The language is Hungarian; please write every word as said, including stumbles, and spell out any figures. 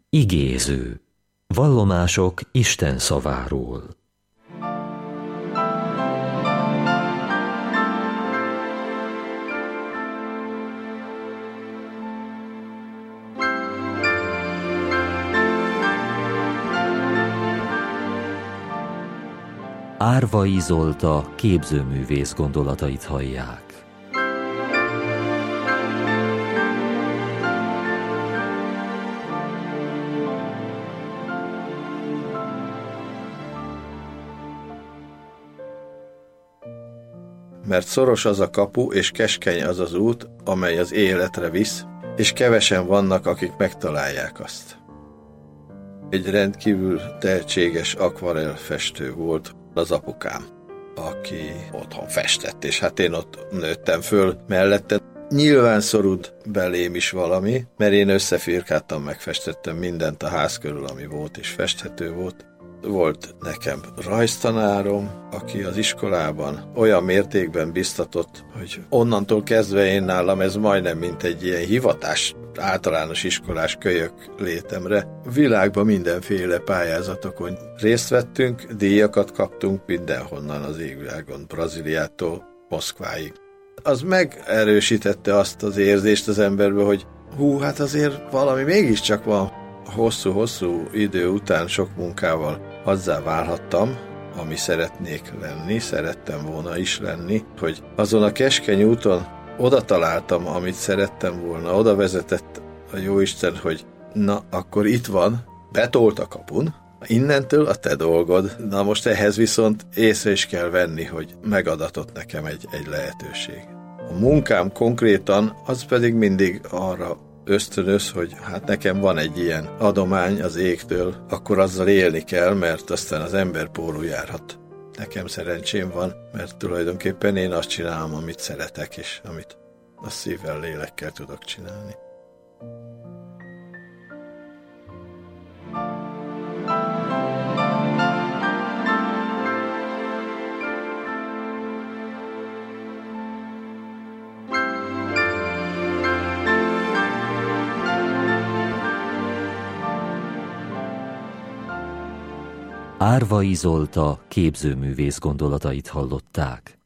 Igéző. Vallomások Isten szaváról. Árvai Zolta képzőművész gondolatait hallják. Mert szoros az a kapu, és keskeny az az út, amely az életre visz, és kevesen vannak, akik megtalálják azt. Egy rendkívül tehetséges akvarell festő volt az apukám, aki otthon festett, és hát én ott nőttem föl mellette. Nyilván szorult belém is valami, mert én összefirkáltam, megfestettem mindent a ház körül, ami volt és festhető volt. Volt nekem rajztanárom, aki az iskolában olyan mértékben biztatott, hogy onnantól kezdve én nálam ez majdnem mint egy ilyen hivatás, általános iskolás kölyök létemre. Világban mindenféle pályázatokon részt vettünk, díjakat kaptunk mindenhonnan az égvilágon, Brazíliától Moszkváig. Az megerősítette azt az érzést az emberbe, hogy hú, hát azért valami mégiscsak van. Hosszú-hosszú idő után sok munkával azzá válhattam, ami szeretnék lenni, szerettem volna is lenni, hogy azon a keskeny úton oda találtam, amit szerettem volna, oda vezetett a Jóisten, hogy na, akkor itt van, betolt a kapun, innentől a te dolgod, na most ehhez viszont észre is kell venni, hogy megadatott nekem egy, egy lehetőség. A munkám konkrétan, az pedig mindig arra ösztönöz, hogy hát nekem van egy ilyen adomány az égtől, akkor azzal élni kell, mert aztán az ember pórul járhat. Nekem szerencsém van, mert tulajdonképpen én azt csinálom, amit szeretek, és amit a szívvel, lélekkel tudok csinálni. Árvai Zolta képzőművész gondolatait hallották.